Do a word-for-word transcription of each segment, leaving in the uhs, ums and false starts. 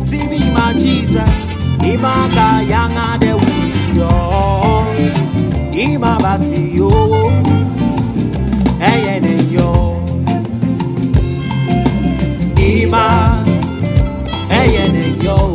Uti be my Jesus. Imaka yanga de wifio. Ima basi yo. Eyene yo. Ima. Eyene yo.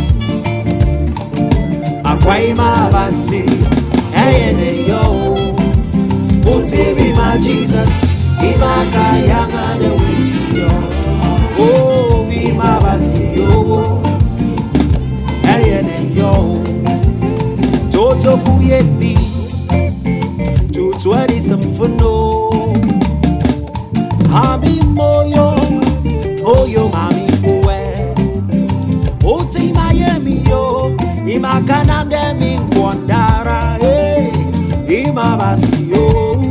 Akwa ima basi. Eyene yo. Uti be my Jesus. Imaka yanga de wifio. Oh, ima basi yo. Eyene yo. Toto kuyebi. To twenty some for no. Hami moyo. Oyo mami poe. Oti Miami yo. Ima kanam de mi kwandara. Hey. Ima basi yo.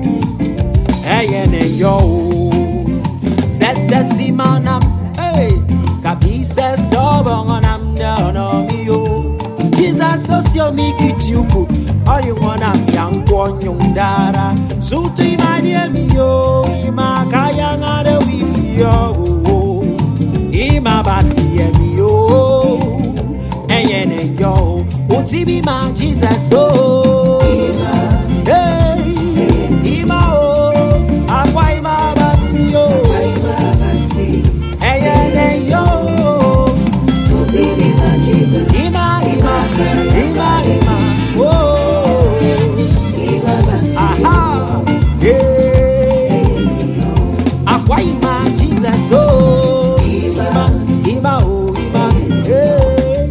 Eyene yo. Sese si manam. Hey. Kabise sobongonam no no mi yo. Jesus osio mi kitiuku. Oyu wana myankwo nyundara. Sutu imanye mi yo. Ima kaya ngade wifi yo. Ima basi ye mi yo. Eyene yo. Uti be my Jesus oh. Hey. Ima oh. Akwa ima basi yo. Eyene yo. Ima, ima, ima, ima, oh, aha, yeah, akwa ima Jesus, oh, ima, ima, oh, ima, yeah,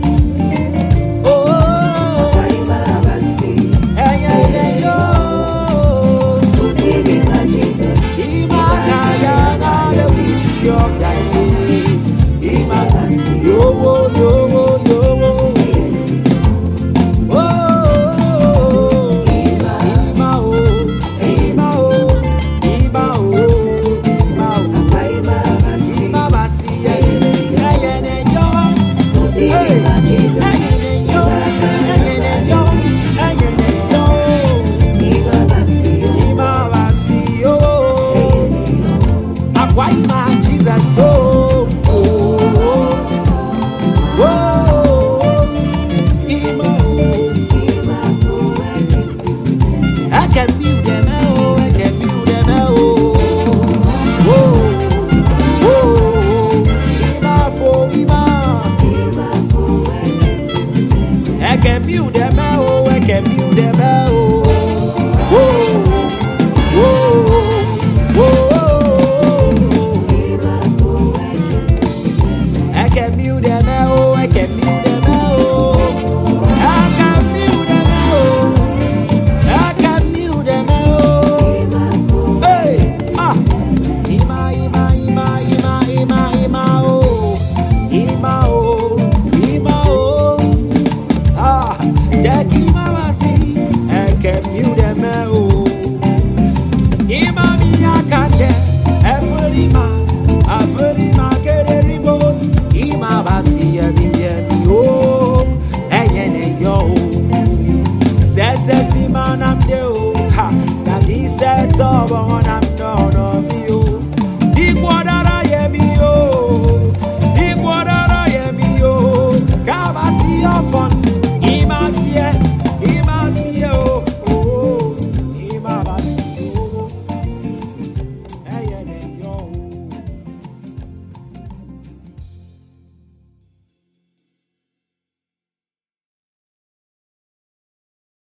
oh, hey, hey, yo, ima kaya na de wifi yo dai, ima yo, yo, yo. Sesi manam deo, ha, kabise sobo onam